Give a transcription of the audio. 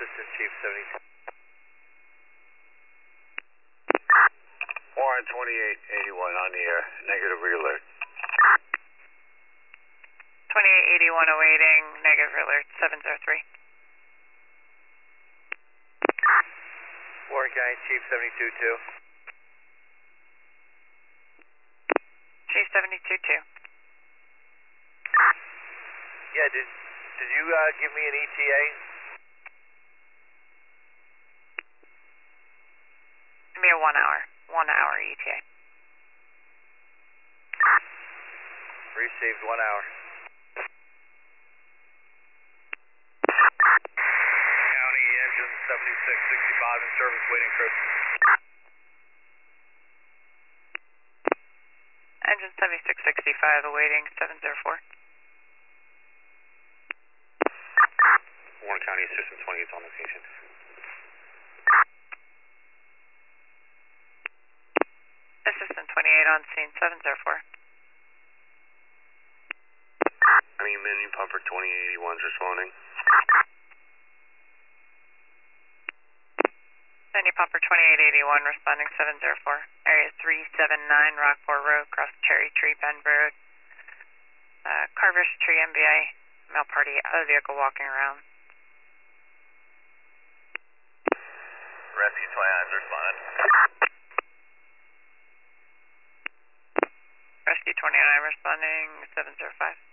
Assistant Chief 72. Warren 2881 on the air, negative alert. 2881 awaiting, negative alert 703. Warren County Chief 72-2. Chief 72-2. Yeah, did you give me an ETA? Give me a 1 hour ETA. Received 1 hour. County engine 7665 in service, waiting crew. Engine 7665 awaiting 704. Warren County Assistant 28 is on location. Assistant 28 on scene 704. I mean, mini pumper 2881's responding. Mini Pumper 2881 responding 704. Area 379 Rockport Road, across Cherry Tree Bend Road. Carver's Tree MBA, male party out of the vehicle walking around. Rescue 29's responding. Rescue 29 responding 705.